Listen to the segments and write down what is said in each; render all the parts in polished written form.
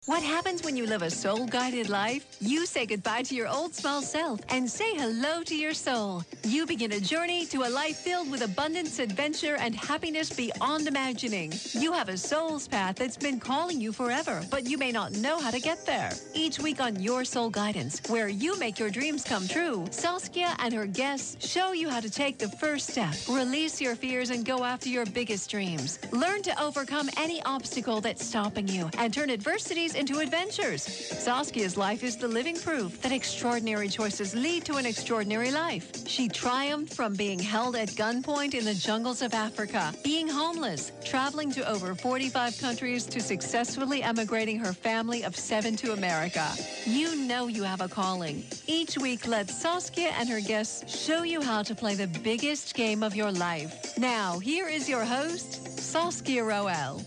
What happens when you live a soul-guided life? You say goodbye to your old small self and say hello to your soul. You begin a journey to a life filled with abundance, adventure, and happiness beyond imagining. You have a soul's path that's been calling you forever, but you may not know how to get there. Each week on Your Soul Guidance, where you make your dreams come true, Saskia and her guests show you how to take the first step, release your fears, and go after your biggest dreams. Learn to overcome any obstacle that's stopping you and turn adversities into adventures. Saskia's life is the living proof that extraordinary choices lead to an extraordinary life. She triumphed from being held at gunpoint in the jungles of Africa, being homeless, traveling to over 45 countries to successfully emigrating her family of 7 to America. You know you have a calling. Each week, let Saskia and her guests show you how to play the biggest game of your life. Now, here is your host, Saskia Roel.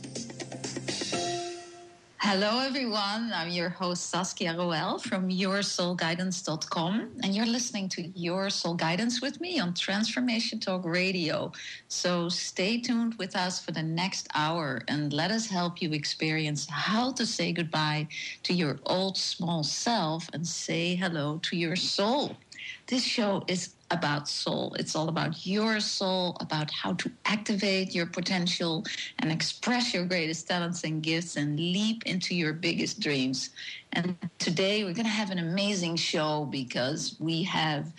Hello, everyone. I'm your host, Saskia Roel from YourSoulGuidance.com, and you're listening to Your Soul Guidance with me on Transformation Talk Radio. So stay tuned with us for the next hour, and let us help you experience how to say goodbye to your old small self and say hello to your soul. This show is about soul. It's all about your soul, about how to activate your potential and express your greatest talents and gifts and leap into your biggest dreams. And today we're going to have an amazing show because we have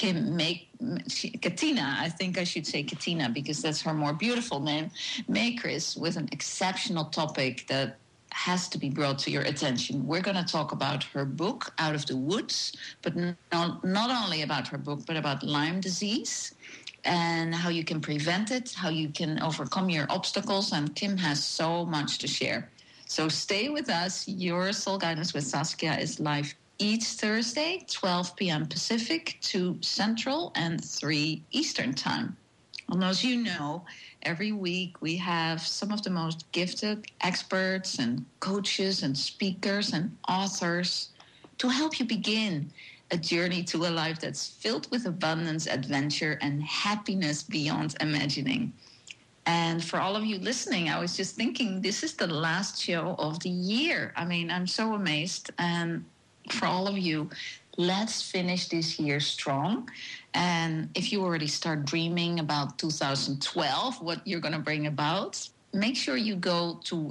Katina, I think I should say Katina because that's her more beautiful name, Makris, with an exceptional topic that has to be brought to your attention. We're going to talk about her book, Out of the Woods, but not only about her book, but about Lyme disease and how you can prevent it, how you can overcome your obstacles. And Kim has so much to share. So stay with us. Your Soul Guidance with Saskia is live each Thursday, 12 p.m. Pacific, 2 Central, and 3 Eastern Time. And as you know, every week we have some of the most gifted experts and coaches and speakers and authors to help you begin a journey to a life that's filled with abundance, adventure, and happiness beyond imagining. And for all of you listening, I was just thinking this is the last show of the year. I mean, I'm so amazed. And for all of you, let's finish this year strong. And if you already start dreaming about 2012, what you're going to bring about, make sure you go to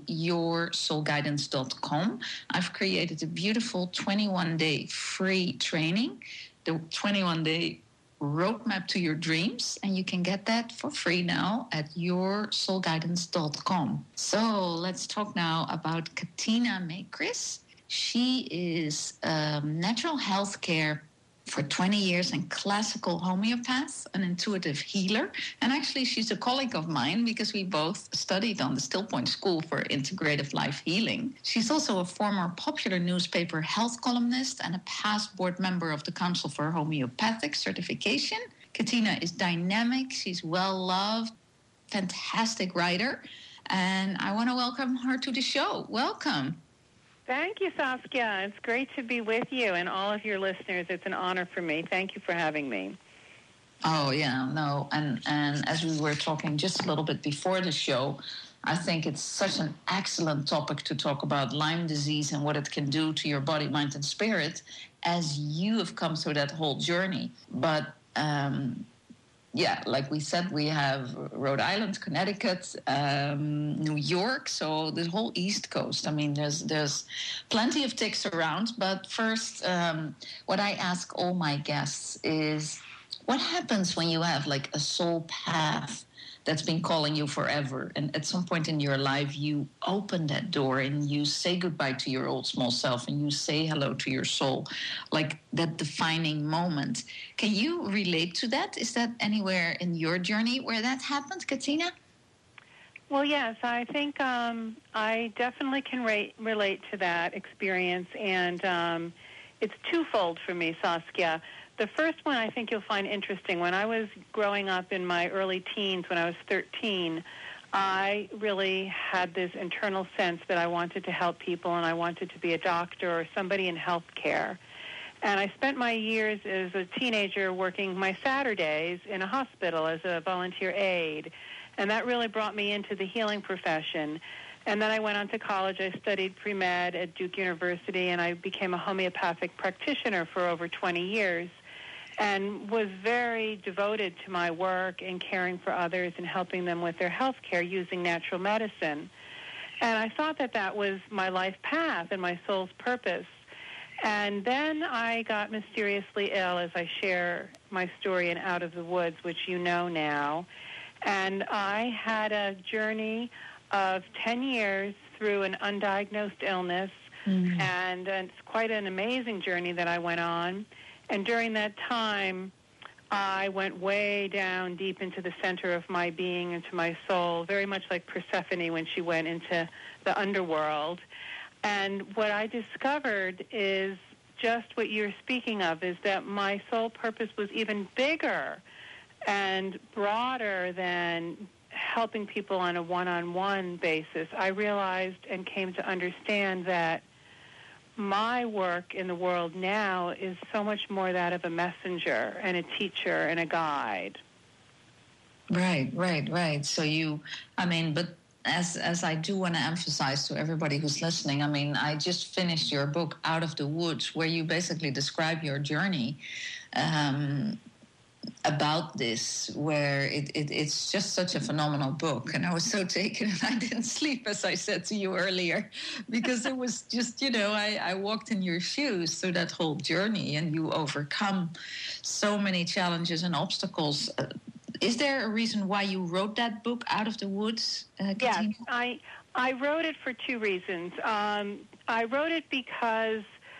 YourSoulGuidance.com. I've created a beautiful 21-day free training, the 21-day roadmap to your dreams. And you can get that for free now at YourSoulGuidance.com. So let's talk now about Katina Makris. She is natural health care for 20 years and classical homeopath, an intuitive healer. And actually, she's a colleague of mine because we both studied on the Still Point School for Integrative Life Healing. She's also a former popular newspaper health columnist and a past board member of the Council for Homeopathic Certification. Katina is dynamic. She's well-loved, fantastic writer. And I want to welcome her to the show. Welcome. Thank you, Saskia. It's great to be with you and all of your listeners. It's an honor for me. Thank you for having me. Oh, yeah, no. And as we were talking just a little bit before the show, I think it's such an excellent topic to talk about Lyme disease and what it can do to your body, mind, and spirit as you have come through that whole journey. But yeah, like we said, we have Rhode Island, Connecticut, New York, so the whole East Coast. I mean, there's plenty of ticks around. But first, what I ask all my guests is, what happens when you have like a soul path that's been calling you forever, and at some point in your life you open that door and you say goodbye to your old small self and you say hello to your soul, like that defining moment. Can you relate to that? Is that anywhere in your journey where that happened, Katina? Well, yes, I think I definitely can relate to that experience, and it's twofold for me, Saskia. The first one I think you'll find interesting. When I was growing up in my early teens, when I was 13, I really had this internal sense that I wanted to help people and I wanted to be a doctor or somebody in healthcare. And I spent my years as a teenager working my Saturdays in a hospital as a volunteer aide. And that really brought me into the healing profession. And then I went on to college. I studied pre-med at Duke University, and I became a homeopathic practitioner for over 20 years and was very devoted to my work and caring for others and helping them with their health care using natural medicine. And I thought that that was my life path and my soul's purpose. And then I got mysteriously ill, as I share my story in Out of the Woods, which you know now. And I had a journey of 10 years through an undiagnosed illness, and it's quite an amazing journey that I went on. And during that time, I went way down deep into the center of my being, into my soul, very much like Persephone when she went into the underworld. And what I discovered is just what you're speaking of, is that my soul purpose was even bigger and broader than helping people on a one-on-one basis. I realized and came to understand that my work in the world now is so much more that of a messenger and a teacher and a guide. Right. So but as I do want to emphasize to everybody who's listening, I just finished your book, Out of the Woods, where you basically describe your journey about this, where it's just such a phenomenal book. And I was so taken, and I didn't sleep, as I said to you earlier, because it was just, I walked in your shoes through that whole journey, and you overcome so many challenges and obstacles. Is there a reason why you wrote that book, Out of the Woods, Katina? Yes, I wrote it for two reasons. I wrote it because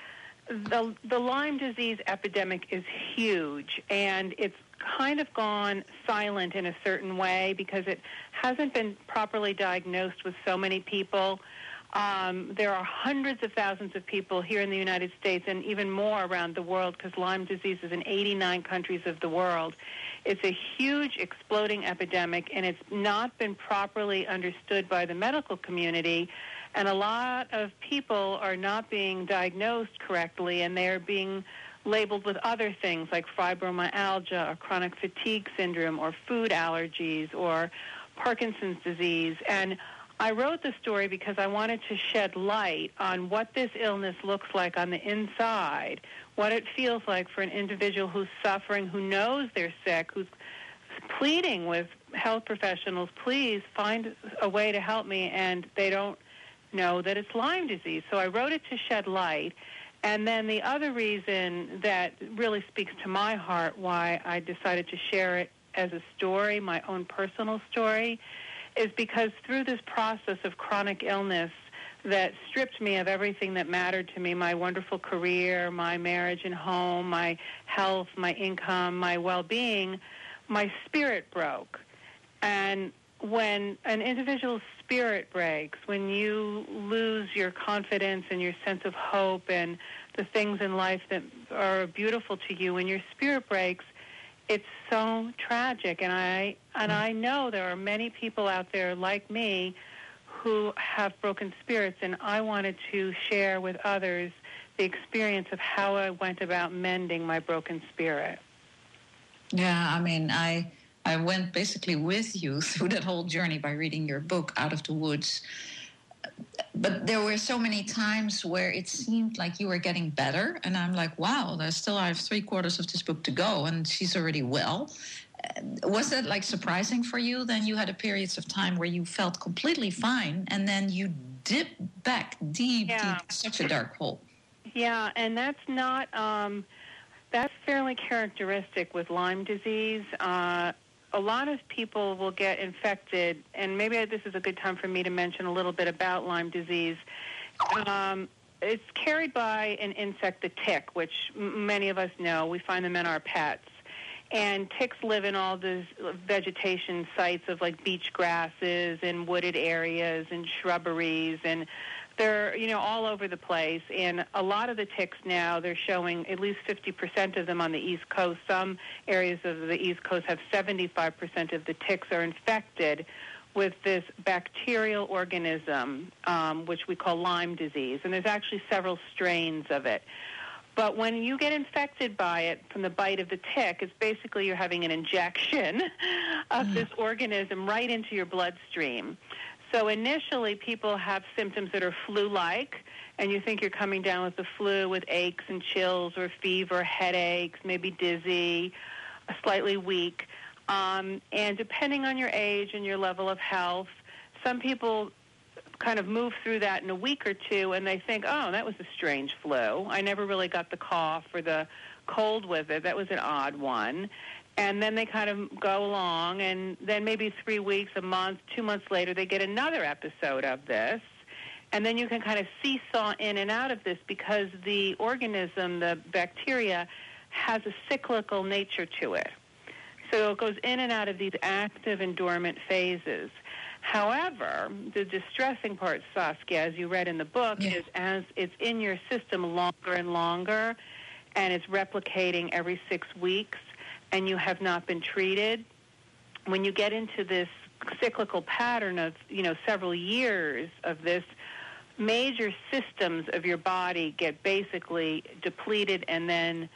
the Lyme disease epidemic is huge, and it's kind of gone silent in a certain way because it hasn't been properly diagnosed with so many people. There are hundreds of thousands of people here in the United States and even more around the world, because Lyme disease is in 89 countries of the world. It's a huge exploding epidemic, and it's not been properly understood by the medical community. And a lot of people are not being diagnosed correctly, and they're being labeled with other things like fibromyalgia or chronic fatigue syndrome or food allergies or Parkinson's disease. And I wrote the story because I wanted to shed light on what this illness looks like on the inside, what it feels like for an individual who's suffering, who knows they're sick, who's pleading with health professionals, please find a way to help me, and they don't know that it's Lyme disease. So I wrote it to shed light. And then the other reason that really speaks to my heart, why I decided to share it as a story, my own personal story, is because through this process of chronic illness that stripped me of everything that mattered to me, my wonderful career, my marriage and home, my health, my income, my well-being, my spirit broke. And when an individual's spirit breaks, when you lose your confidence and your sense of hope and the things in life that are beautiful to you, when your spirit breaks, it's so tragic. And I know there are many people out there like me who have broken spirits, and I wanted to share with others the experience of how I went about mending my broken spirit. Yeah, I went basically with you through that whole journey by reading your book, Out of the Woods. But there were so many times where it seemed like you were getting better. And I'm like, wow, I have 3/4 of this book to go, and she's already well. Was that surprising for you? Then you had a periods of time where you felt completely fine, and then you dipped back deep, such a dark hole. Yeah, and that's not, that's fairly characteristic with Lyme disease. A lot of people will get infected, and maybe this is a good time for me to mention a little bit about Lyme disease. It's carried by an insect, the tick, which many of us know. We find them in our pets. And ticks live in all these vegetation sites of beach grasses and wooded areas and shrubberies, and they're, all over the place. And a lot of the ticks now, they're showing at least 50% of them on the East Coast. Some areas of the East Coast have 75% of the ticks are infected with this bacterial organism, which we call Lyme disease. And there's actually several strains of it. But when you get infected by it from the bite of the tick, it's basically you're having an injection of this organism right into your bloodstream. So initially, people have symptoms that are flu-like, and you think you're coming down with the flu with aches and chills or fever, headaches, maybe dizzy, slightly weak. And depending on your age and your level of health, some people kind of move through that in a week or two, and they think, oh, that was a strange flu. I never really got the cough or the cold with it. That was an odd one. And then they kind of go along, and then maybe 3 weeks, a month, 2 months later, they get another episode of this. And then you can kind of seesaw in and out of this because the organism, the bacteria, has a cyclical nature to it. So it goes in and out of these active and dormant phases. However, the distressing part, Saskia, as you read in the book, is as it's in your system longer and longer, and it's replicating every 6 weeks, and you have not been treated. When you get into this cyclical pattern of, several years of this, major systems of your body get basically depleted and then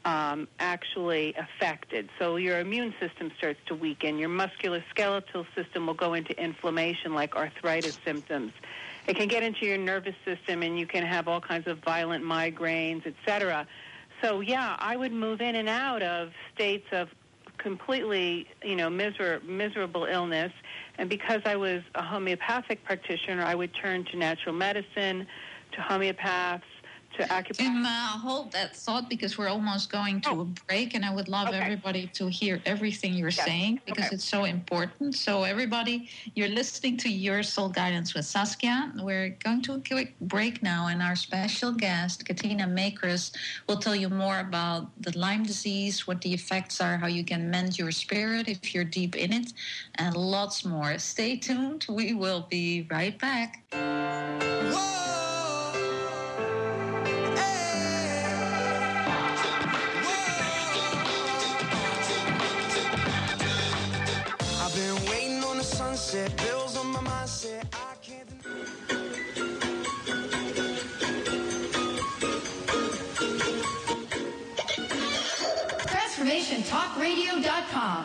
actually affected. So your immune system starts to weaken. Your musculoskeletal system will go into inflammation like arthritis symptoms. It can get into your nervous system, and you can have all kinds of violent migraines, etc. So, yeah, I would move in and out of states of completely, miserable illness. And because I was a homeopathic practitioner, I would turn to natural medicine, to homeopaths, to acupuncture. Hold that thought, because we're almost going to a break, and I would love everybody to hear everything you're saying, because it's so important. So everybody, you're listening to Your Soul Guidance with Saskia. We're going to a quick break now, and our special guest, Katina Makris, will tell you more about the Lyme disease, what the effects are, how you can mend your spirit if you're deep in it, and lots more. Stay tuned. We will be right back. Whoa! Sunset, bills on my mindset, I can't TransformationTalkRadio.com.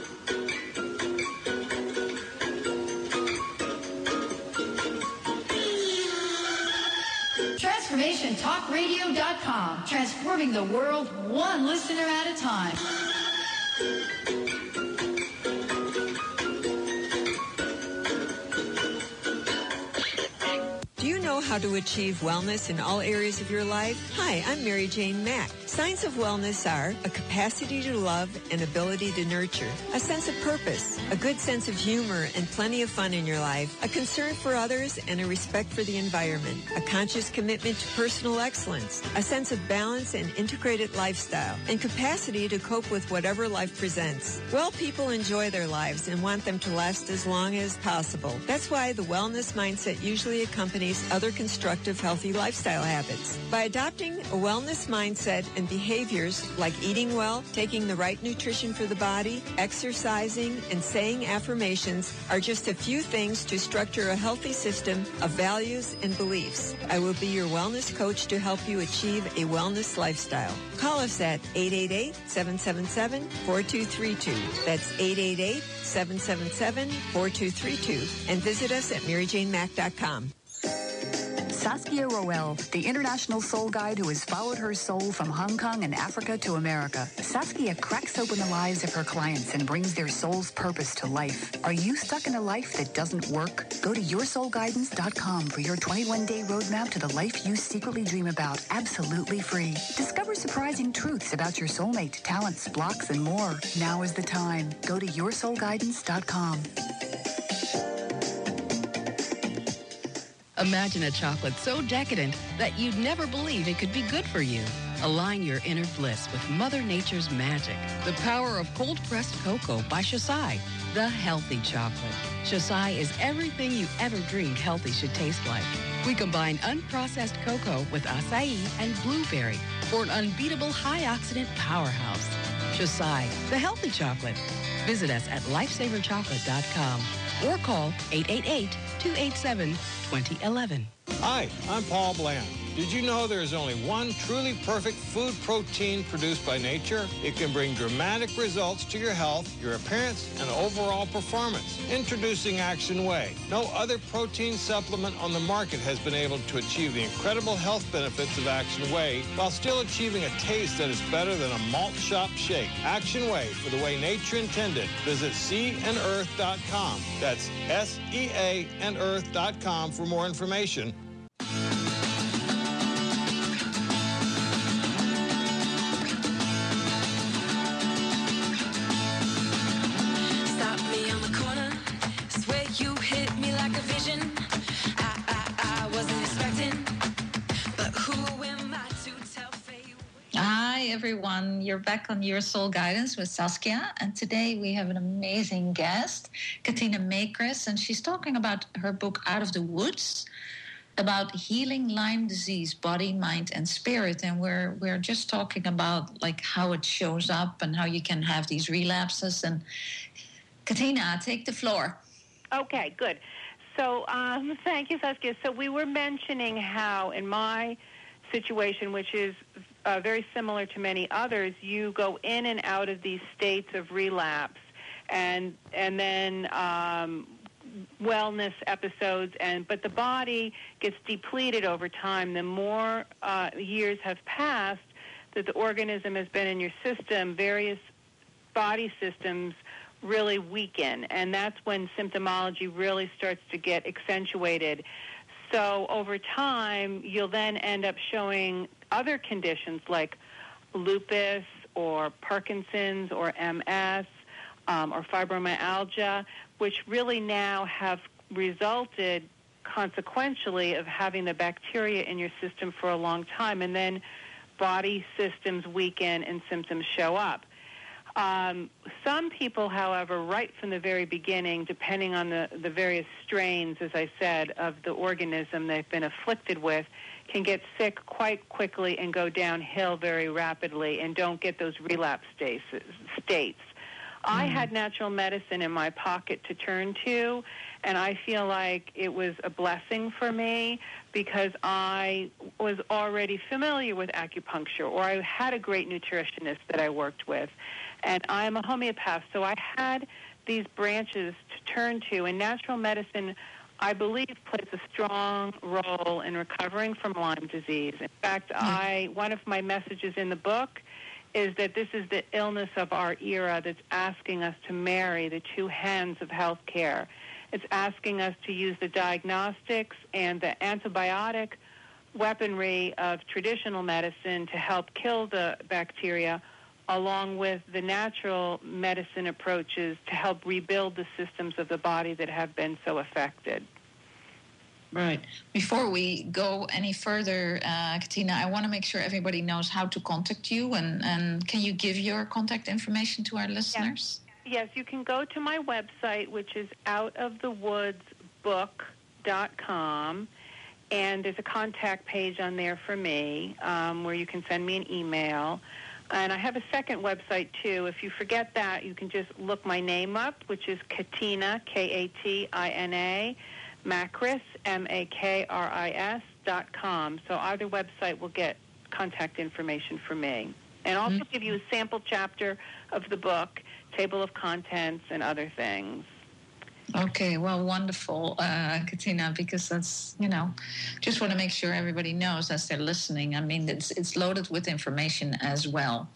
TransformationTalkRadio.com. Transforming the world one listener at a time. How to achieve wellness in all areas of your life? Hi, I'm Mary Jane Mack. Signs of wellness are a capacity to love and ability to nurture, a sense of purpose, a good sense of humor and plenty of fun in your life, a concern for others and a respect for the environment, a conscious commitment to personal excellence, a sense of balance and integrated lifestyle, and capacity to cope with whatever life presents. Well, people enjoy their lives and want them to last as long as possible. That's why the wellness mindset usually accompanies other constructive, healthy lifestyle habits. By adopting a wellness mindset and behaviors like eating well, taking the right nutrition for the body, exercising, and saying affirmations are just a few things to structure a healthy system of values and beliefs. I will be your wellness coach to help you achieve a wellness lifestyle. Call us at 888-777-4232. That's 888-777-4232. And visit us at MaryJaneMack.com. Saskia Roel, the international soul guide who has followed her soul from Hong Kong and Africa to America. Saskia cracks open the lives of her clients and brings their soul's purpose to life. Are you stuck in a life that doesn't work? Go to yoursoulguidance.com for your 21-day roadmap to the life you secretly dream about, absolutely free. Discover surprising truths about your soulmate, talents, blocks, and more. Now is the time. Go to yoursoulguidance.com. Imagine a chocolate so decadent that you'd never believe it could be good for you. Align your inner bliss with Mother Nature's magic. The power of cold-pressed cocoa by Shasai, the healthy chocolate. Shasai is everything you ever dreamed healthy should taste like. We combine unprocessed cocoa with acai and blueberry for an unbeatable high-oxidant powerhouse. Shasai, the healthy chocolate. Visit us at lifesaverchocolate.com or call 888-287-2011. Hi, I'm Paul Bland. Did you know there is only one truly perfect food protein produced by nature? It can bring dramatic results to your health, your appearance, and overall performance. Introducing Action Whey. No other protein supplement on the market has been able to achieve the incredible health benefits of Action Whey while still achieving a taste that is better than a malt shop shake. Action Whey, for the way nature intended. Visit seaandearth.com. That's SEAandearth.com for more information. Hi, everyone. You're back on Your Soul Guidance with Saskia. And today we have an amazing guest, Katina Makris. And she's talking about her book, Out of the Woods, about healing Lyme disease, body, mind, and spirit. And we're just talking about like how it shows up and how you can have these relapses. And Katina, take the floor. Okay, good. So thank you, Saskia. So we were mentioning how in my situation, which is very similar to many others, you go in and out of these states of relapse and then wellness episodes, but the body gets depleted over time. The more years have passed that the organism has been in your system, various body systems really weaken, and that's when symptomology really starts to get accentuated. So over time, you'll then end up showing other conditions like lupus or Parkinson's or MS or fibromyalgia, which really now have resulted consequentially of having the bacteria in your system for a long time, and then body systems weaken and symptoms show up. Some people, however, right from the very beginning, depending on the various strains, as I said, of the organism they've been afflicted with, can get sick quite quickly and go downhill very rapidly and don't get those relapse states. I had natural medicine in my pocket to turn to, and I feel like it was a blessing for me because I was already familiar with acupuncture, or I had a great nutritionist that I worked with. And I'm a homeopath, so I had these branches to turn to. And natural medicine, I believe, plays a strong role in recovering from Lyme disease. In fact, one of my messages in the book is that this is the illness of our era that's asking us to marry the two hands of healthcare. It's asking us to use the diagnostics and the antibiotic weaponry of traditional medicine to help kill the bacteria, along with the natural medicine approaches to help rebuild the systems of the body that have been so affected. Right. Before we go any further, Katina, I want to make sure everybody knows how to contact you. And can you give your contact information to our listeners? Yes, you can go to my website, which is outofthewoodsbook.com. And there's a contact page on there for me where you can send me an email. And I have a second website, too. If you forget that, you can just look my name up, which is Katina, Katina, Makris, Makris.com. So either website will get contact information for me. And also give you a sample chapter of the book, table of contents, and other things. Okay, well, wonderful, Katina, because that's, just want to make sure everybody knows as they're listening. I mean, it's loaded with information as well.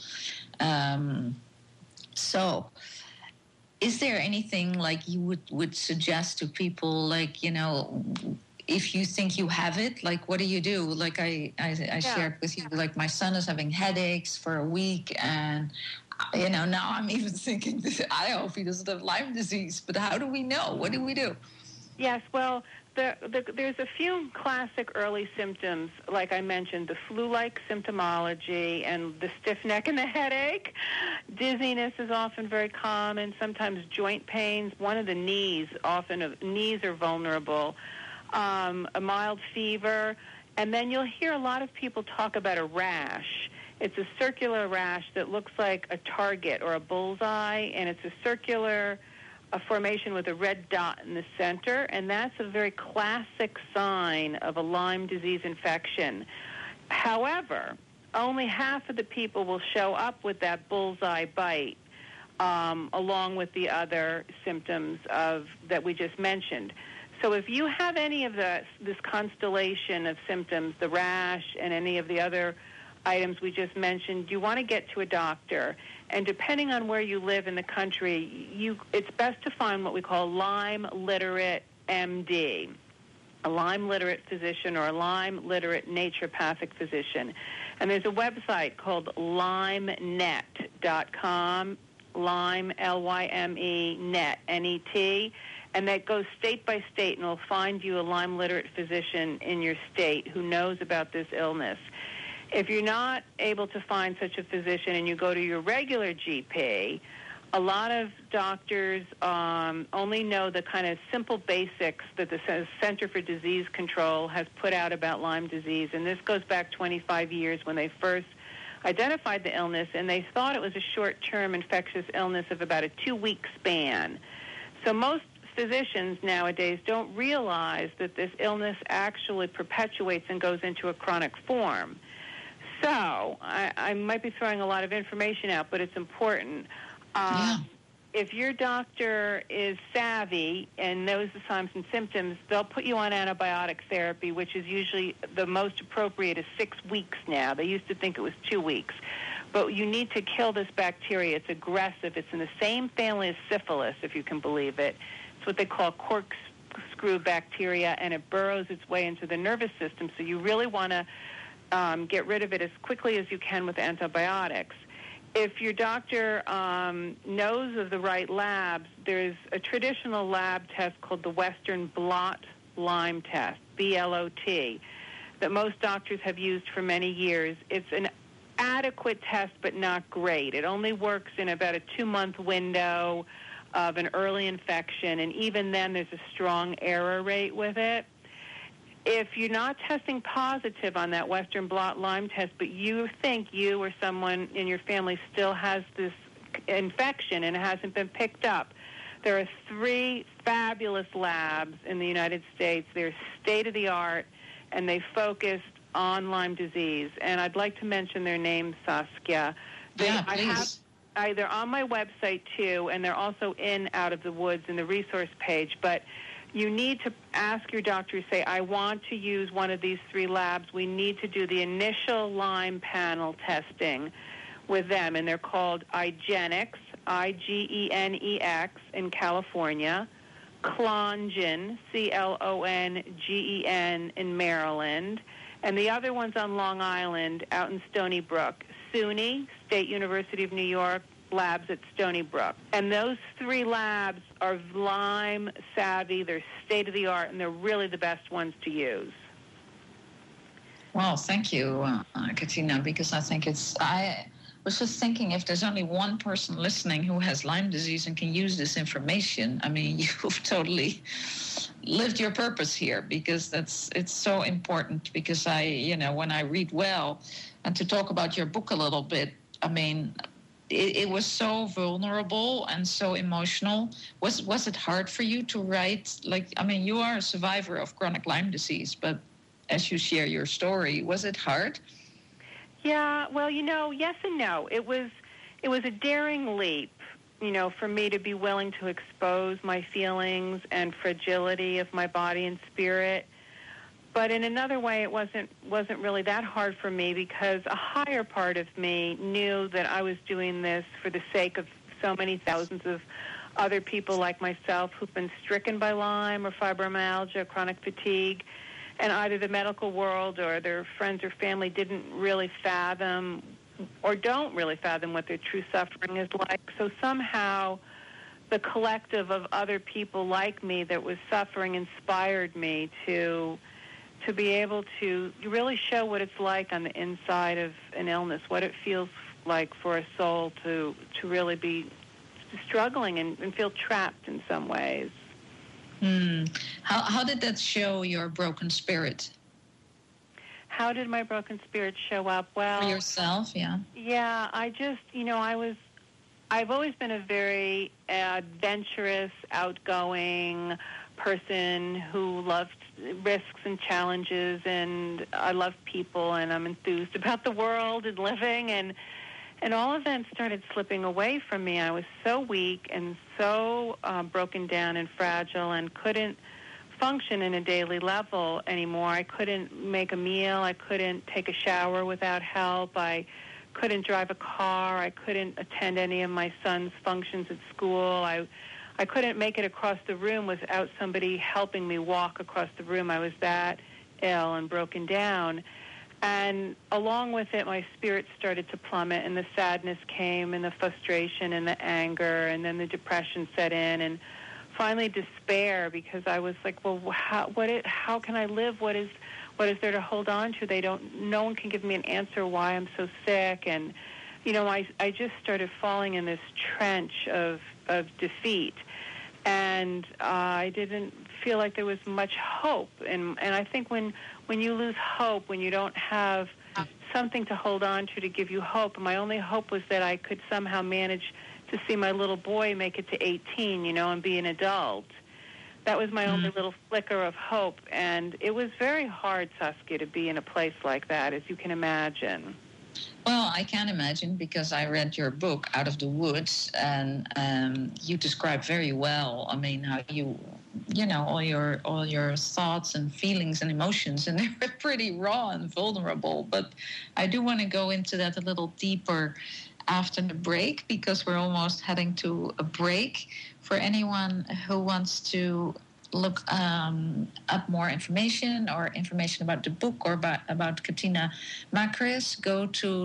So is there anything like you would suggest to people, like, if you think you have it, like, what do you do? Like I shared with you, like my son is having headaches for a week, and now I'm even thinking, I hope he doesn't have Lyme disease, but how do we know? What do we do? Yes, well, there's a few classic early symptoms, like I mentioned, the flu-like symptomology and the stiff neck and the headache. Dizziness is often very common, sometimes joint pains. One of the knees, knees are vulnerable. A mild fever. And then you'll hear a lot of people talk about a rash. It's a circular rash that looks like a target or a bullseye, and it's a circular formation with a red dot in the center, and that's a very classic sign of a Lyme disease infection. However, only half of the people will show up with that bullseye bite, along with the other symptoms that we just mentioned. So if you have any of this constellation of symptoms, the rash and any of the other items we just mentioned, you want to get to a doctor. And depending on where you live in the country, it's best to find what we call Lyme literate MD, a Lyme literate physician or a Lyme literate naturopathic physician. And there's a website called lymenet.com, Lyme, L-Y-M-E, net, N-E-T, and that goes state by state and will find you a Lyme literate physician in your state who knows about this illness. If you're not able to find such a physician and you go to your regular GP, a lot of doctors only know the kind of simple basics that the Center for Disease Control has put out about Lyme disease. And this goes back 25 years when they first identified the illness, and they thought it was a short-term infectious illness of about a 2-week span. So most physicians nowadays don't realize that this illness actually perpetuates and goes into a chronic form. So I might be throwing a lot of information out, but it's important. If your doctor is savvy and knows the signs and symptoms, they'll put you on antibiotic therapy, which is usually the most appropriate is 6 weeks now. They used to think it was 2 weeks. But you need to kill this bacteria. It's aggressive. It's in the same family as syphilis, if you can believe it. It's what they call corkscrew bacteria, and it burrows its way into the nervous system. So you really want to get rid of it as quickly as you can with antibiotics. If your doctor knows of the right labs, there's a traditional lab test called the Western Blot Lyme test, BLOT, that most doctors have used for many years. It's an adequate test, but not great. It only works in about a 2-month window of an early infection, and even then there's a strong error rate with it. If you're not testing positive on that Western Blot Lyme test, but you think you or someone in your family still has this infection and it hasn't been picked up, there are 3 fabulous labs in the United States. They're state-of-the-art, and they focus on Lyme disease. And I'd like to mention their names, Saskia. Please. They're on my website, too, and they're also in Out of the Woods in the resource page. But you need to ask your doctor, say, I want to use one of these 3 labs. We need to do the initial Lyme panel testing with them, and they're called IGENX, I-G-E-N-E-X, in California, Clongen, C-L-O-N-G-E-N, in Maryland, and the other one's on Long Island out in Stony Brook, SUNY, State University of New York, labs at Stony Brook. And those 3 labs are Lyme savvy, they're state-of-the-art, and they're really the best ones to use. Well, thank you, Katina, because I think I was just thinking if there's only one person listening who has Lyme disease and can use this information, I mean, you've totally lived your purpose here, because it's so important, because when I read well, and to talk about your book a little bit, I mean, it was so vulnerable and so emotional. Was it hard for you to write? You are a survivor of chronic Lyme disease, but as you share your story, was it hard? Yeah, well, yes and no. It was a daring leap, for me to be willing to expose my feelings and fragility of my body and spirit. But in another way, it wasn't really that hard for me, because a higher part of me knew that I was doing this for the sake of so many thousands of other people like myself who've been stricken by Lyme or fibromyalgia, chronic fatigue, and either the medical world or their friends or family didn't really fathom or don't really fathom what their true suffering is like. So somehow the collective of other people like me that was suffering inspired me to be able to really show what it's like on the inside of an illness, what it feels like for a soul to really be struggling and feel trapped in some ways. How did that show your broken spirit? How did my broken spirit show up? Well, for yourself, yeah. Yeah, I just, I've always been a very adventurous, outgoing person who loved risks and challenges, and I love people, and I'm enthused about the world and living, and all of that started slipping away from me. I was so weak and so broken down and fragile and couldn't function in a daily level anymore. I couldn't make a meal. I couldn't take a shower without help. I couldn't drive a car. I couldn't attend any of my son's functions at school. I couldn't make it across the room without somebody helping me walk across the room. I was that ill and broken down. And along with it, my spirit started to plummet, and the sadness came, and the frustration, and the anger, and then the depression set in, and finally despair, because I was like, well, how can I live? What is there to hold on to? No one can give me an answer why I'm so sick. And, I just started falling in this trench of defeat. And I didn't feel like there was much hope. And I think when you lose hope, when you don't have something to hold on to give you hope, my only hope was that I could somehow manage to see my little boy make it to 18, and be an adult. That was my only little flicker of hope. And it was very hard, Saskia, to be in a place like that, as you can imagine. Well, I can imagine, because I read your book, Out of the Woods, and you describe very well, how you all your thoughts and feelings and emotions, and they were pretty raw and vulnerable. But I do want to go into that a little deeper after the break, because we're almost heading to a break. For anyone who wants to look up more information or information about the book or about Katina Makris, go to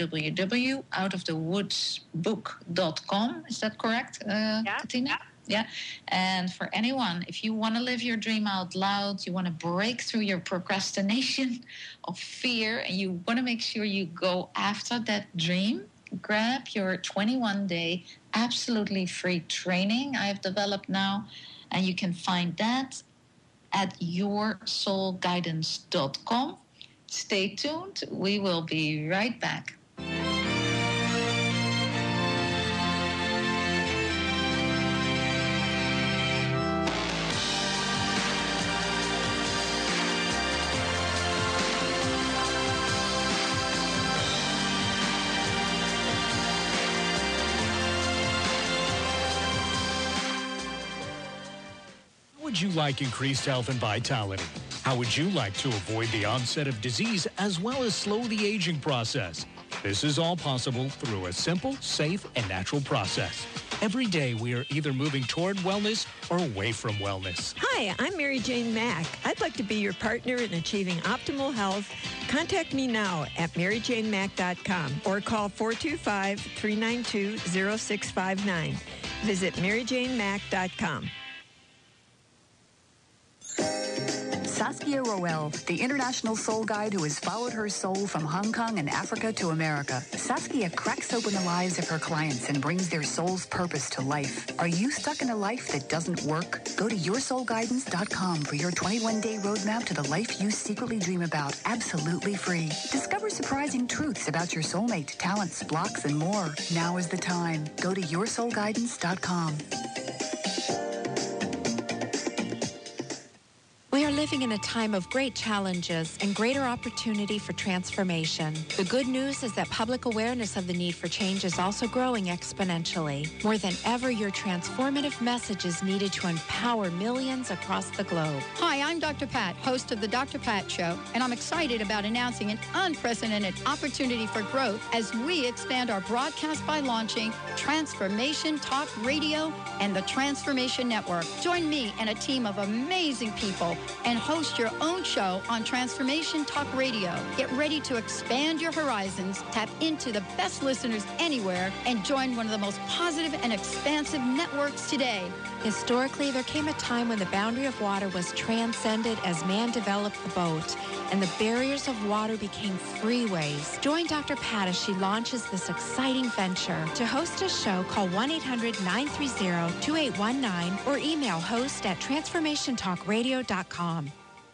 www.outofthewoodsbook.com. Is that correct, Katina? Yeah. And for anyone, if you want to live your dream out loud, you want to break through your procrastination of fear, and you want to make sure you go after that dream, grab your 21-day absolutely free training I have developed now. And you can find that at yoursoulguidance.com. Stay tuned. We will be right back. How would you like increased health and vitality? How would you like to avoid the onset of disease as well as slow the aging process? This is all possible through a simple, safe, and natural process. Every day we are either moving toward wellness or away from wellness. Hi, I'm Mary Jane Mack. I'd like to be your partner in achieving optimal health. Contact me now at maryjanemack.com or call 425-392-0659. Visit maryjanemack.com. Saskia Roel, the international soul guide who has followed her soul from Hong Kong and Africa to America. Saskia cracks open the lives of her clients and brings their soul's purpose to life. Are you stuck in a life that doesn't work? Go to yoursoulguidance.com for your 21-day roadmap to the life you secretly dream about, absolutely free. Discover surprising truths about your soulmate, talents, blocks, and more. Now is the time. Go to yoursoulguidance.com. We are living in a time of great challenges and greater opportunity for transformation. The good news is that public awareness of the need for change is also growing exponentially. More than ever, your transformative message is needed to empower millions across the globe. Hi, I'm Dr. Pat, host of The Dr. Pat Show, and I'm excited about announcing an unprecedented opportunity for growth as we expand our broadcast by launching Transformation Talk Radio and the Transformation Network. Join me and a team of amazing people and host your own show on Transformation Talk Radio. Get ready to expand your horizons, tap into the best listeners anywhere, and join one of the most positive and expansive networks today. Historically, there came a time when the boundary of water was transcended as man developed the boat, and the barriers of water became freeways. Join Dr. Pat as she launches this exciting venture. To host a show, call 1-800-930-2819 or email host@transformationtalkradio.com.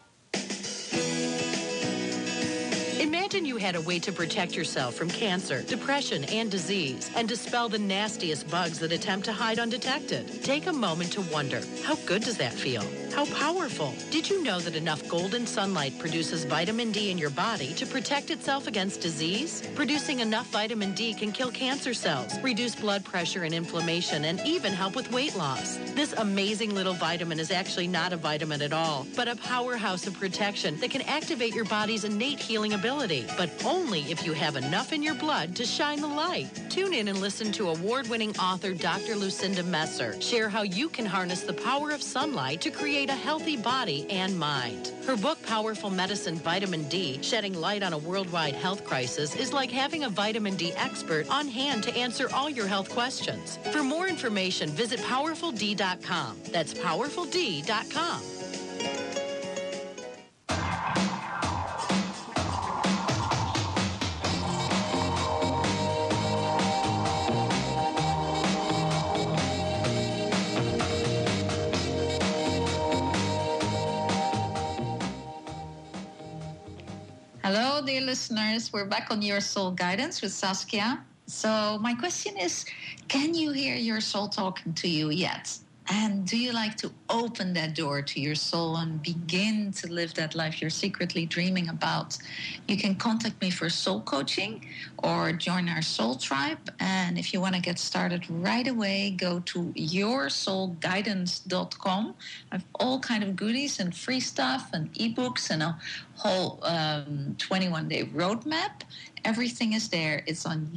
Imagine you had a way to protect yourself from cancer, depression, and disease, and dispel the nastiest bugs that attempt to hide undetected. Take a moment to wonder, how good does that feel? How powerful. Did you know that enough golden sunlight produces vitamin D in your body to protect itself against disease? Producing enough vitamin D can kill cancer cells, reduce blood pressure and inflammation, and even help with weight loss. This amazing little vitamin is actually not a vitamin at all, but a powerhouse of protection that can activate your body's innate healing ability, but only if you have enough in your blood to shine the light. Tune in and listen to award-winning author Dr. Lucinda Messer share how you can harness the power of sunlight to create a healthy body and mind. Her book, Powerful Medicine Vitamin D, Shedding Light on a Worldwide Health Crisis, is like having a vitamin D expert on hand to answer all your health questions. For more information, visit PowerfulD.com. That's PowerfulD.com. Hello, dear listeners. We're back on Your Soul Guidance with Saskia. So my question is, can you hear your soul talking to you yet? And do you like to open that door to your soul and begin to live that life you're secretly dreaming about? You can contact me for soul coaching or join our soul tribe. And if you want to get started right away, go to yoursoulguidance.com. I have all kind of goodies and free stuff and ebooks and a whole 21-day roadmap. Everything is there. It's on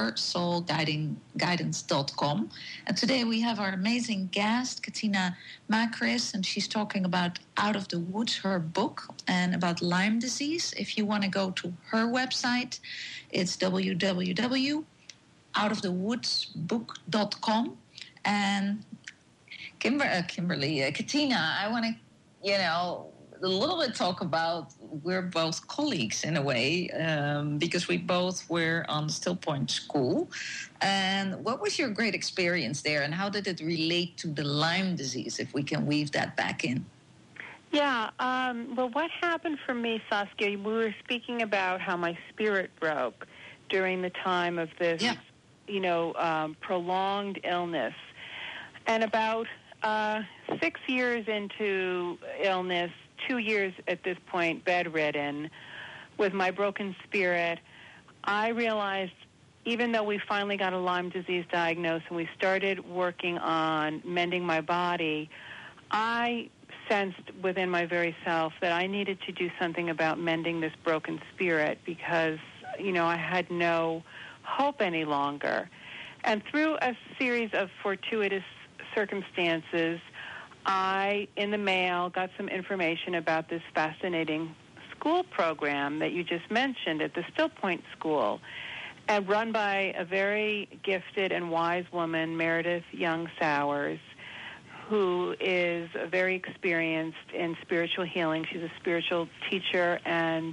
yoursoulguidance.com. And today we have our amazing guest, Katina Makris, and she's talking about Out of the Woods, her book, and about Lyme disease. If you want to go to her website, it's www.outofthewoodsbook.com. And Kimberly, Katina, I want to, a little bit talk about, we're both colleagues in a way, because we both were on Still Point School. And what was your great experience there, and how did it relate to the Lyme disease, if we can weave that back in? Yeah, well, what happened for me, Saskia, we were speaking about how my spirit broke during the time of this, prolonged illness. And about 6 years into illness, 2 years at this point bedridden with my broken spirit, I realized, even though we finally got a Lyme disease diagnosis and we started working on mending my body, I sensed within my very self that I needed to do something about mending this broken spirit because, I had no hope any longer. And through a series of fortuitous circumstances, I, in the mail, got some information about this fascinating school program that you just mentioned at the Still Point School, and run by a very gifted and wise woman, Meredith Young Sowers, who is very experienced in spiritual healing. She's a spiritual teacher and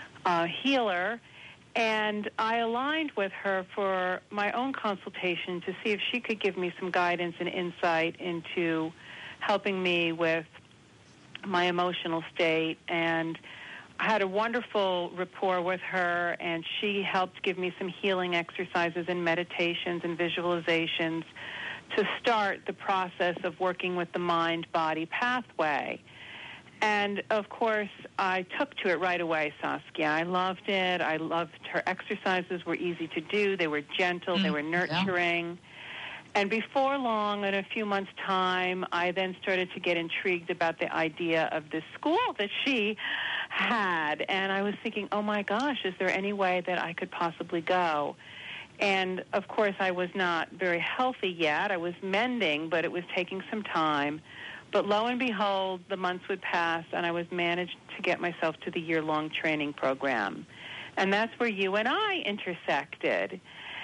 healer. And I aligned with her for my own consultation to see if she could give me some guidance and insight into helping me with my emotional state. And I had a wonderful rapport with her, and she helped give me some healing exercises and meditations and visualizations to start the process of working with the mind-body pathway. And, of course, I took to it right away, Saskia. I loved it. I loved her exercises were easy to do. They were gentle. They were nurturing. Yeah. And before long, in a few months' time, I then started to get intrigued about the idea of this school that she had. And I was thinking, oh, my gosh, is there any way that I could possibly go? And, of course, I was not very healthy yet. I was mending, but it was taking some time. But lo and behold, the months would pass, and I was managed to get myself to the year-long training program. And that's where you and I intersected.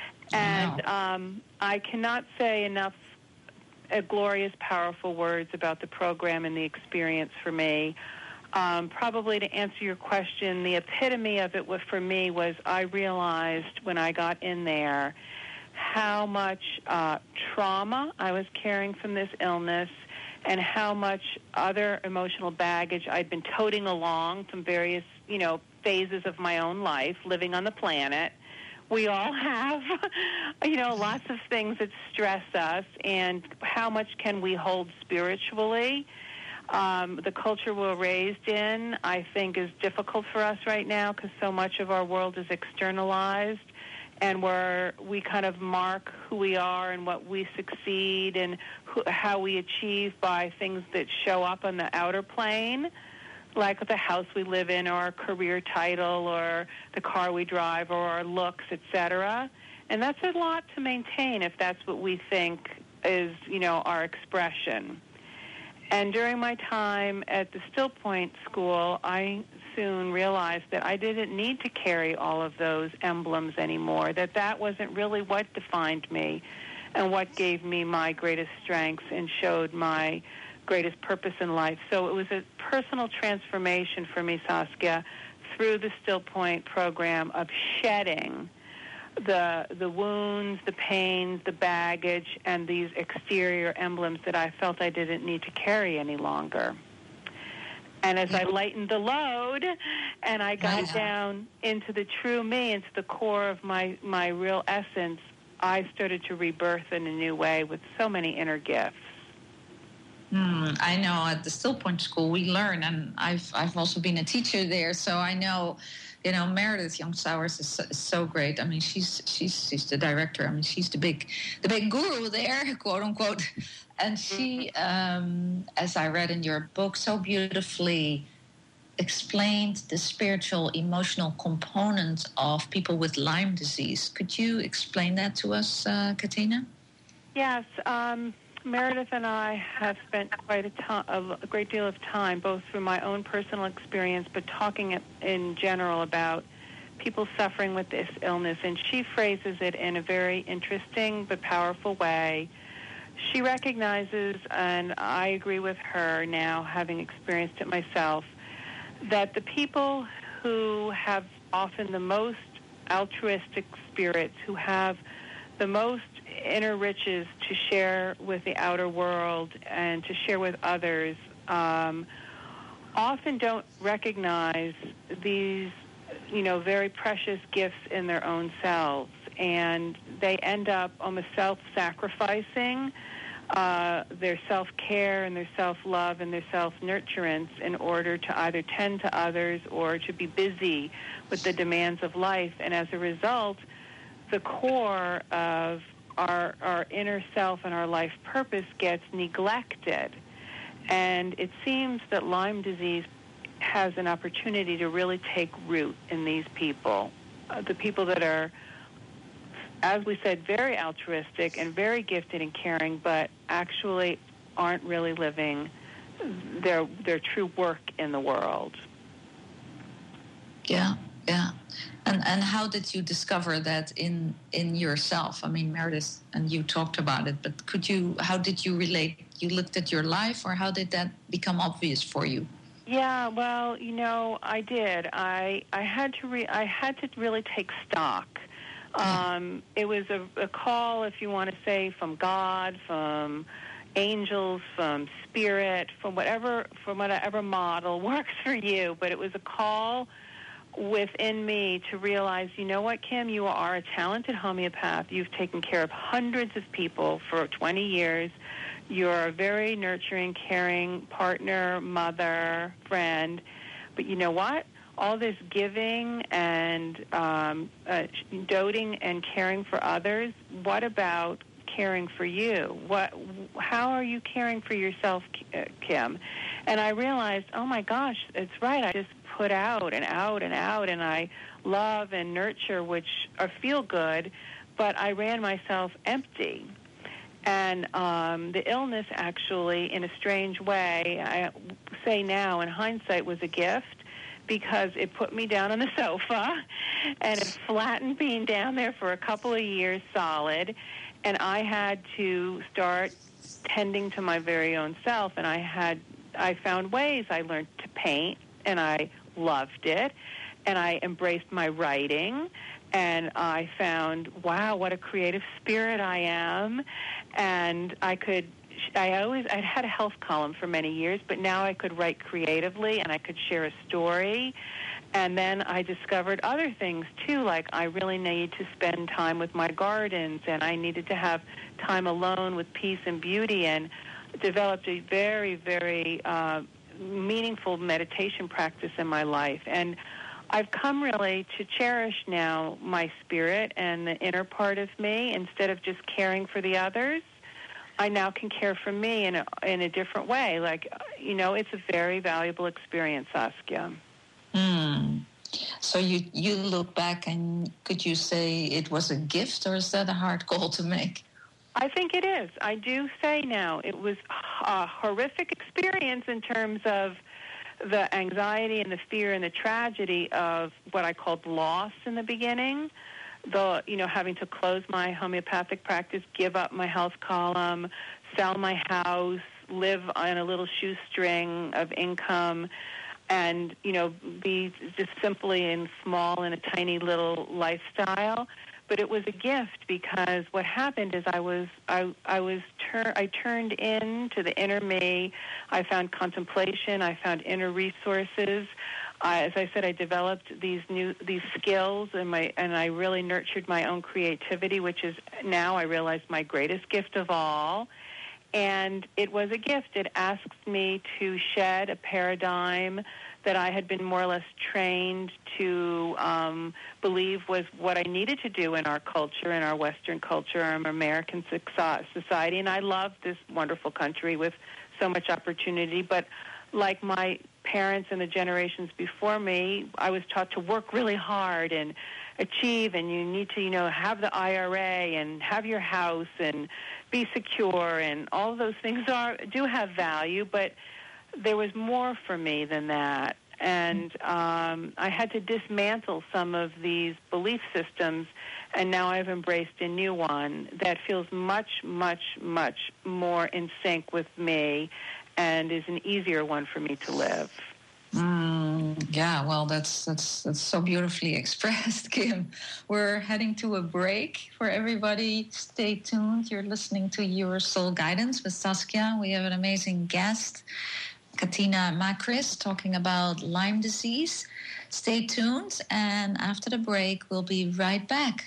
And I cannot say enough glorious, powerful words about the program and the experience for me. Probably to answer your question, the epitome of it for me was I realized when I got in there how much trauma I was carrying from this illness and how much other emotional baggage I'd been toting along from various, phases of my own life, living on the planet. We all have, lots of things that stress us, and how much can we hold spiritually? The culture we're raised in, I think, is difficult for us right now because so much of our world is externalized, and we kind of mark who we are and what we succeed and how we achieve by things that show up on the outer plane, like the house we live in or our career title or the car we drive or our looks, etc. And that's a lot to maintain if that's what we think is, our expression. And during my time at the Still Point School, I soon realized that I didn't need to carry all of those emblems anymore, that wasn't really what defined me and what gave me my greatest strengths and showed my greatest purpose in life. So it was a personal transformation for me, Saskia, through the Still Point program of shedding the wounds, the pains, the baggage, and these exterior emblems that I felt I didn't need to carry any longer. And as I lightened the load and I got down into the true me, into the core of my real essence, I started to rebirth in a new way with so many inner gifts. I know at the Still Point School we learn, and I've also been a teacher there, so I know, Meredith Young Sowers is so great. I mean, she's the director. I mean, she's the big guru there, quote unquote. And she, as I read in your book, so beautifully explained the spiritual, emotional component of people with Lyme disease. Could you explain that to us, Katina? Yes. Meredith and I have spent quite a great deal of time, both through my own personal experience, but talking in general about people suffering with this illness. And she phrases it in a very interesting but powerful way. She recognizes, and I agree with her now, having experienced it myself, that the people who have often the most altruistic spirits, who have the most inner riches to share with the outer world and to share with others, often don't recognize these, very precious gifts in their own selves. And they end up almost self-sacrificing their self-care and their self-love and their self-nurturance in order to either tend to others or to be busy with the demands of life. And as a result, the core of our inner self and our life purpose gets neglected. And it seems that Lyme disease has an opportunity to really take root in these people, the people that are, as we said, very altruistic and very gifted and caring, but actually aren't really living their true work in the world. Yeah. And how did you discover that in yourself? I mean, Meredith and you talked about it, but how did you relate? You looked at your life, or how did that become obvious for you? Yeah, well, I did. I had to really take stock. It was a call, if you want to say, from God, from angels, from spirit, from whatever model works for you. But it was a call within me to realize, you know what, Kim, you are a talented homeopath. You've taken care of hundreds of people for 20 years. You're a very nurturing, caring partner, mother, friend. But you know what? All this giving and doting and caring for others, what about caring for you? How are you caring for yourself, Kim? And I realized, oh my gosh, it's right. I just put out and out and out, and I love and nurture, which feel good, but I ran myself empty. And the illness actually, in a strange way, I say now in hindsight, was a gift, because it put me down on the sofa and it flattened me down there for a couple of years solid. And I had to start tending to my very own self. And I found ways. I learned to paint, and I loved it. And I embraced my writing. And I found, wow, what a creative spirit I am. And I'd had a health column for many years, but now I could write creatively and I could share a story. And then I discovered other things too, like I really needed to spend time with my gardens, and I needed to have time alone with peace and beauty. And developed a very, very meaningful meditation practice in my life. And I've come really to cherish now my spirit and the inner part of me. Instead of just caring for the others, I now can care for me in a different way. Like, it's a very valuable experience, Saskia. So you look back, and could you say it was a gift, or is that a hard call to make? I think it is. I do say now it was a horrific experience in terms of the anxiety and the fear and the tragedy of what I called loss in the beginning. Having to close my homeopathic practice, give up my health column, sell my house, live on a little shoestring of income, and, be just simply in a tiny little lifestyle. But it was a gift, because what happened is I turned into the inner me. I found contemplation. I found inner resources. As I said, I developed these skills, and I really nurtured my own creativity, which is now I realize my greatest gift of all. And it was a gift. It asks me to shed a paradigm that I had been more or less trained to believe was what I needed to do in our culture, in our Western culture, our American society. And I love this wonderful country with so much opportunity. But like my parents and the generations before me, I was taught to work really hard and achieve, and you need to, have the IRA and have your house and be secure, and all of those things do have value, but there was more for me than that. And I had to dismantle some of these belief systems, and now I've embraced a new one that feels much, much, much more in sync with me and is an easier one for me to live. Yeah, well, that's so beautifully expressed, Kim. We're heading to a break. For everybody, stay tuned. You're listening to Your Soul Guidance with Saskia. We have an amazing guest, Katina Makris, talking about Lyme disease. Stay tuned, and after the break, we'll be right back.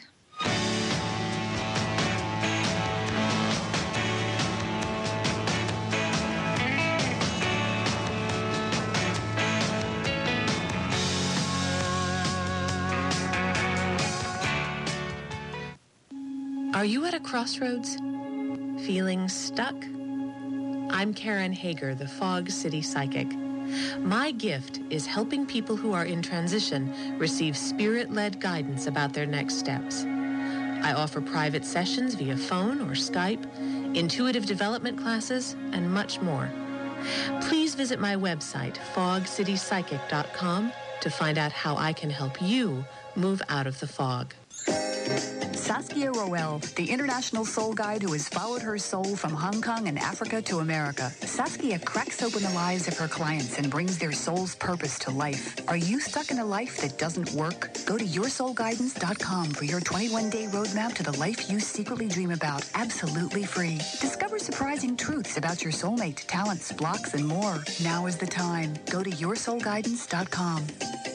Are you at a crossroads? Feeling stuck? I'm Karen Hager, the Fog City Psychic. My gift is helping people who are in transition receive spirit-led guidance about their next steps. I offer private sessions via phone or Skype, intuitive development classes, and much more. Please visit my website, fogcitypsychic.com, to find out how I can help you move out of the fog. Saskia Roel, the international soul guide who has followed her soul from Hong Kong and Africa to America. Saskia cracks open the lives of her clients and brings their soul's purpose to life. Are you stuck in a life that doesn't work? Go to yoursoulguidance.com for your 21-day roadmap to the life you secretly dream about, absolutely free. Discover surprising truths about your soulmate, talents, blocks, and more. Now is the time. Go to yoursoulguidance.com.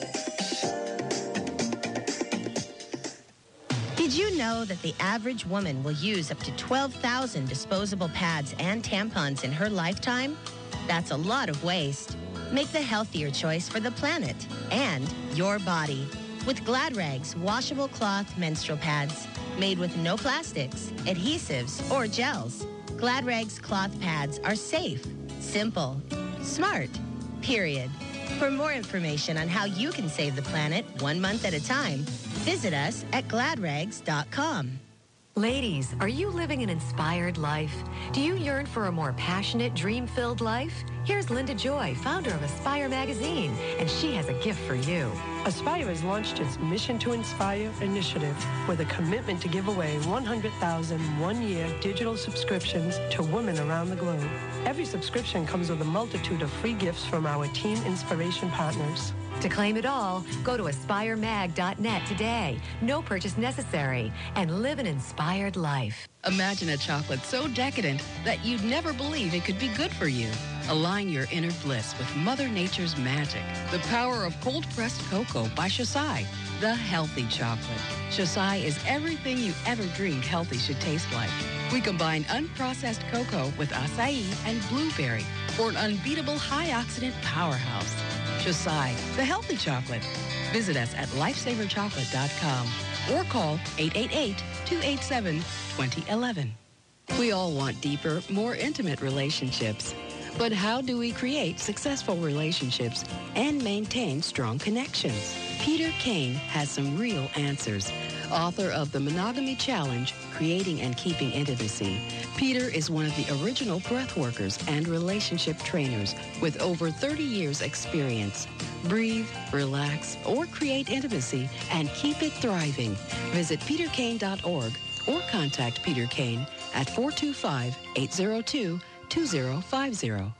Did you know that the average woman will use up to 12,000 disposable pads and tampons in her lifetime? That's a lot of waste. Make the healthier choice for the planet and your body with Glad Rags washable cloth menstrual pads made with no plastics, adhesives, or gels. Glad Rags cloth pads are safe, simple, smart, period. For more information on how you can save the planet 1 month at a time, visit us at gladrags.com. Ladies, are you living an inspired life? Do you yearn for a more passionate, dream-filled life? Here's Linda Joy, founder of Aspire Magazine, and she has a gift for you. Aspire has launched its Mission to Inspire initiative with a commitment to give away 100,000 one-year digital subscriptions to women around the globe. Every subscription comes with a multitude of free gifts from our teen inspiration partners. To claim it all, go to aspiremag.net today. No purchase necessary. And live an inspired life. Imagine a chocolate so decadent that you'd never believe it could be good for you. Align your inner bliss with Mother Nature's magic. The power of cold-pressed cocoa by Shasai, the healthy chocolate. Shasai is everything you ever dreamed healthy should taste like. We combine unprocessed cocoa with acai and blueberry for an unbeatable high-oxidant powerhouse. Shasai, the healthy chocolate. Visit us at lifesaverchocolate.com or call 888-287-2011. We all want deeper, more intimate relationships. But how do we create successful relationships and maintain strong connections? Peter Kane has some real answers. Author of The Monogamy Challenge, Creating and Keeping Intimacy, Peter is one of the original breathworkers and relationship trainers with over 30 years experience. Breathe, relax, or create intimacy and keep it thriving. Visit peterkane.org or contact Peter Kane at 425-802-2050.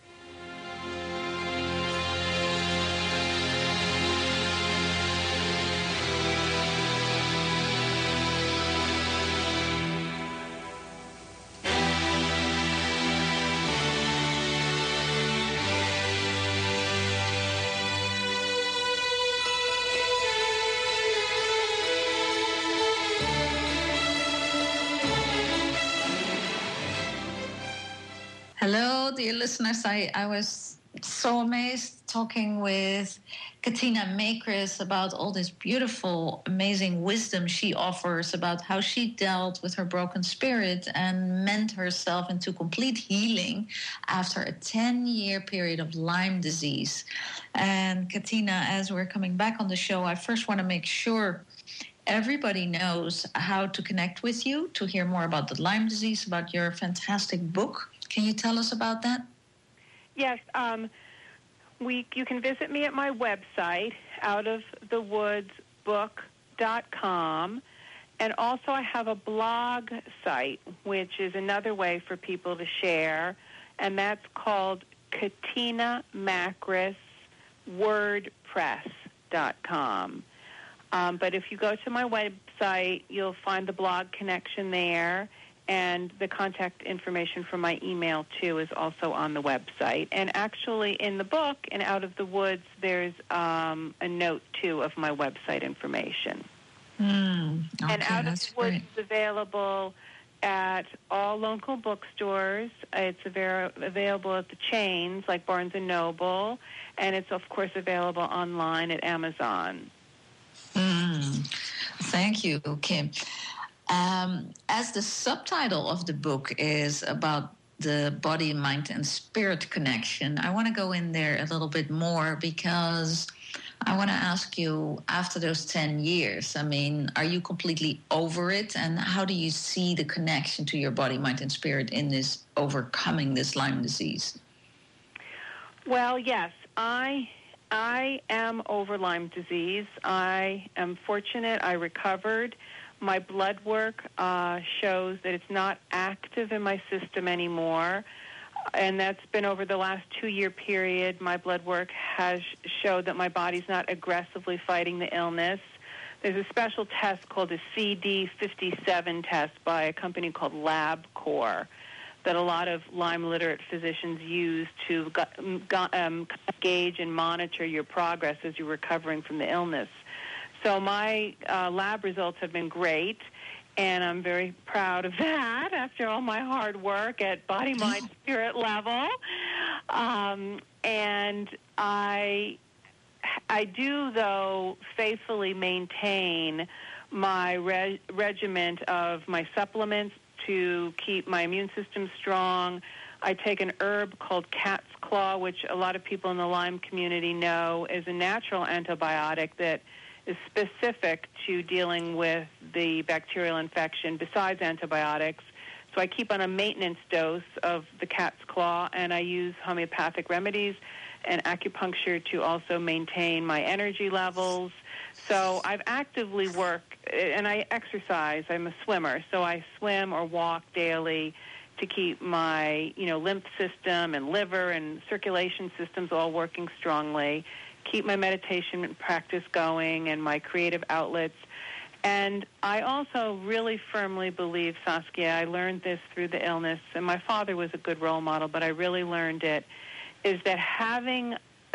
Hello, dear listeners. I was so amazed talking with Katina Makris about all this beautiful, amazing wisdom she offers about how she dealt with her broken spirit and meant herself into complete healing after a 10-year period of Lyme disease. And Katina, as we're coming back on the show, I first want to make sure everybody knows how to connect with you, to hear more about the Lyme disease, about your fantastic book. Can you tell us about that? Yes. You can visit me at my website, outofthewoodsbook.com. And also I have a blog site, which is another way for people to share, and that's called Katina Makris WordPress.com. But if you go to my website, you'll find the blog connection there. And the contact information for my email, too, is also on the website. And actually, in the book, in Out of the Woods, there's a note, too, of my website information. Okay, and Out of the Woods is available at all local bookstores. It's available at the chains, like Barnes & Noble. And it's, of course, available online at Amazon. Thank you, Kim. As the subtitle of the book is about the body, mind, and spirit connection, I want to go in there a little bit more because I want to ask you, after those 10 years, I mean, are you completely over it? And how do you see the connection to your body, mind, and spirit in this overcoming this Lyme disease? Well, yes, I am over Lyme disease. I am fortunate. I recovered. My blood work shows that it's not active in my system anymore, and that's been over the last 2-year period. My blood work has showed that my body's not aggressively fighting the illness. There's a special test called a CD57 test by a company called LabCorp that a lot of Lyme-literate physicians use to gauge and monitor your progress as you're recovering from the illness. So my lab results have been great, and I'm very proud of that after all my hard work at body, mind, spirit level. And I do, though, faithfully maintain my regimen of my supplements to keep my immune system strong. I take an herb called cat's claw, which a lot of people in the Lyme community know is a natural antibiotic that is specific to dealing with the bacterial infection besides antibiotics. So I keep on a maintenance dose of the cat's claw, and I use homeopathic remedies and acupuncture to also maintain my energy levels. So I've actively worked, and I exercise. I'm a swimmer, so I swim or walk daily to keep my, lymph system and liver and circulation systems all working strongly. keep my meditation practice going and my creative outlets. And I also really firmly believe, Saskia, I learned this through the illness, and my father was a good role model, but I really learned it, is that having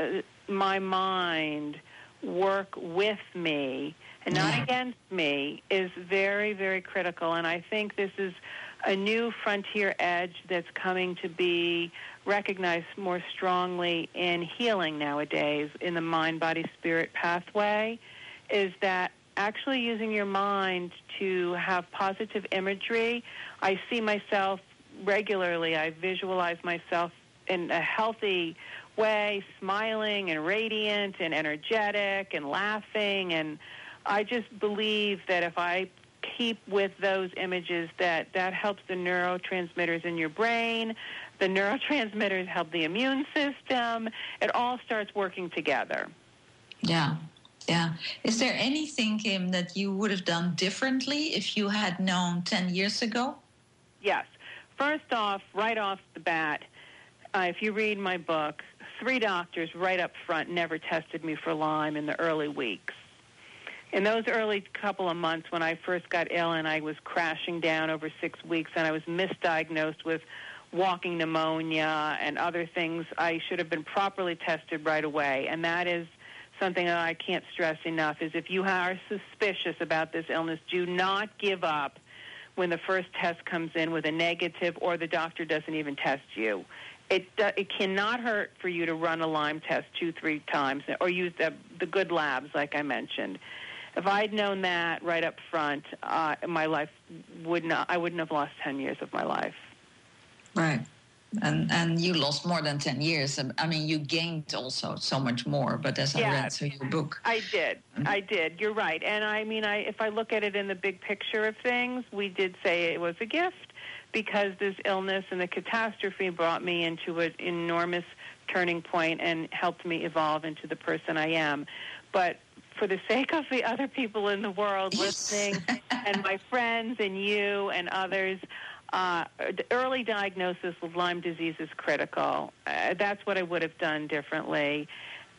my mind work with me and not against me is very, very critical. And I think this is a new frontier edge that's coming to be recognized more strongly in healing nowadays in the mind-body-spirit pathway, is that actually using your mind to have positive imagery. I see myself regularly. I visualize myself in a healthy way, smiling and radiant and energetic and laughing. And I just believe that if I keep with those images, that helps the neurotransmitters in your brain. The neurotransmitters help the immune system. It all starts working together. Yeah. Yeah. Is there anything, Kim, that you would have done differently if you had known 10 years ago? Yes. First off, right off the bat, if you read my book, 3 doctors right up front never tested me for Lyme in the early weeks. In those early couple of months when I first got ill and I was crashing down over 6 weeks and I was misdiagnosed with walking pneumonia and other things, I should have been properly tested right away. And that is something that I can't stress enough, is if you are suspicious about this illness, do not give up when the first test comes in with a negative or the doctor doesn't even test you. It cannot hurt for you to run a Lyme test 2-3 times or use the good labs like I mentioned. If I'd known that right up front, my life I wouldn't have lost 10 years of my life. Right. And you lost more than 10 years. I mean, you gained also so much more, but as I read through your book. I did. You're right. And I mean, if I look at it in the big picture of things, we did say it was a gift because this illness and the catastrophe brought me into an enormous turning point and helped me evolve into the person I am. But for the sake of the other people in the world listening and my friends and you and others, the early diagnosis of Lyme disease is critical. That's what I would have done differently.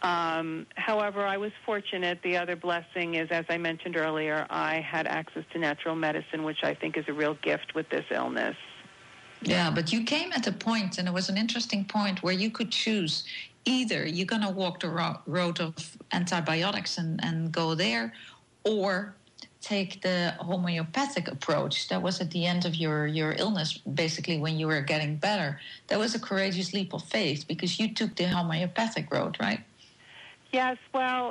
However, I was fortunate. The other blessing is, as I mentioned earlier, I had access to natural medicine, which I think is a real gift with this illness. Yeah, but you came at a point, and it was an interesting point, where you could choose either you're going to walk the road of antibiotics and go there, or take the homeopathic approach. That was at the end of your illness, basically when you were getting better. That was a courageous leap of faith because you took the homeopathic road, right? Yes, well,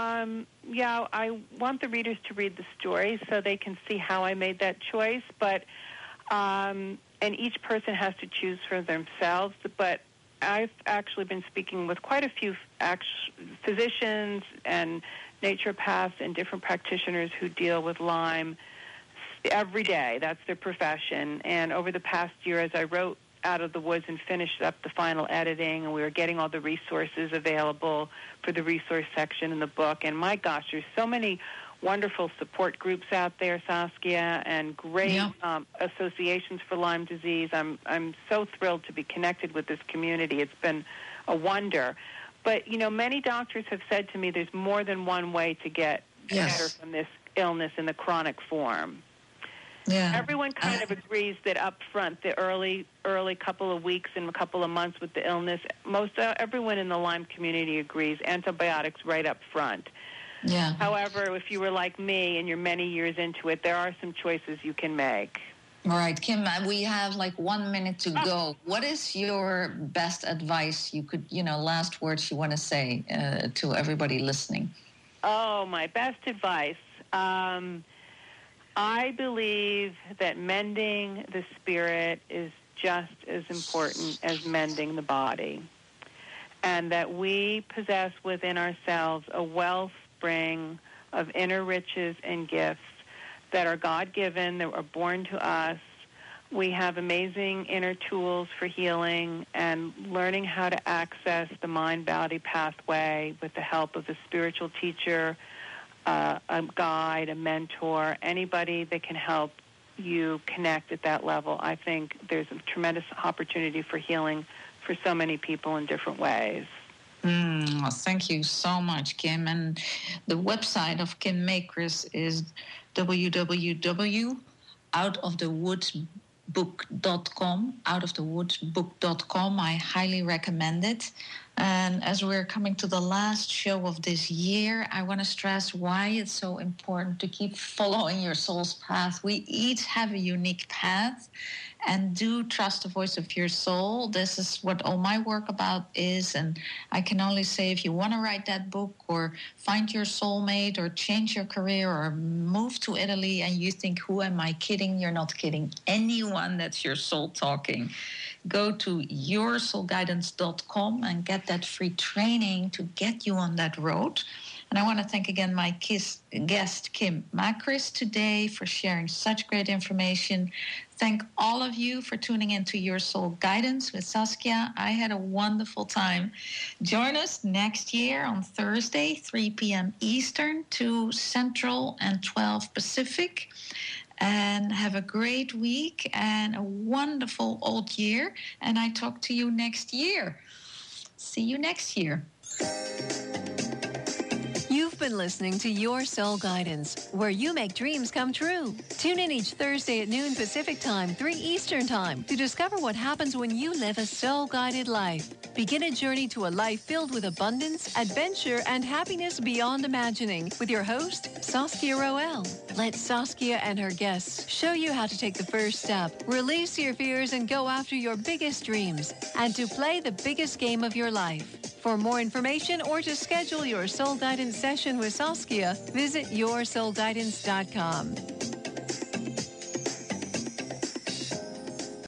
I want the readers to read the story so they can see how I made that choice, but and each person has to choose for themselves, but I've actually been speaking with quite a few physicians and naturopaths and different practitioners who deal with Lyme every day. That's their profession. And over the past year, as I wrote Out of the Woods and finished up the final editing, and we were getting all the resources available for the resource section in the book. And my gosh, there's so many wonderful support groups out there, Saskia, and great associations for Lyme disease. I'm so thrilled to be connected with this community. It's been a wonder. But, you know, many doctors have said to me there's more than one way to get better from this illness in the chronic form. Yeah. Everyone kind of agrees that up front, the early couple of weeks and a couple of months with the illness, everyone in the Lyme community agrees, antibiotics right up front. Yeah. However, if you were like me and you're many years into it, there are some choices you can make. All right, Kim, we have like 1 minute to go. What is your best advice you could, last words you want to say to everybody listening? Oh, my best advice. I believe that mending the spirit is just as important as mending the body, and that we possess within ourselves a wellspring of inner riches and gifts that are God-given, that are born to us. We have amazing inner tools for healing and learning how to access the mind-body pathway with the help of a spiritual teacher, a guide, a mentor, anybody that can help you connect at that level. I think there's a tremendous opportunity for healing for so many people in different ways. Thank you so much, Kim. And the website of Kim Makris is www.outofthewoodsbook.com. Outofthewoodsbook.com. I highly recommend it. And as we're coming to the last show of this year, I want to stress why it's so important to keep following your soul's path. We each have a unique path, and do trust the voice of your soul. This is what all my work about is. And I can only say, if you want to write that book or find your soulmate or change your career or move to Italy and you think, who am I kidding? You're not kidding anyone. That's your soul talking. Go to yoursoulguidance.com and get that free training to get you on that road. And I want to thank again my guest, Kim Makris, today for sharing such great information. Thank all of you for tuning into Your Soul Guidance with Saskia. I had a wonderful time. Join us next year on Thursday, 3 p.m. Eastern, 2 Central, and 12 Pacific. And have a great week and a wonderful old year. And I talk to you next year. See you next year. You've been listening to Your Soul Guidance, where you make dreams come true. Tune in each Thursday at noon Pacific Time, 3 Eastern Time, to discover what happens when you live a soul-guided life. Begin a journey to a life filled with abundance, adventure, and happiness beyond imagining with your host, Saskia Roel. Let Saskia and her guests show you how to take the first step, release your fears, and go after your biggest dreams, and to play the biggest game of your life. For more information or to schedule your soul guidance session with Saskia, visit yoursoulguidance.com.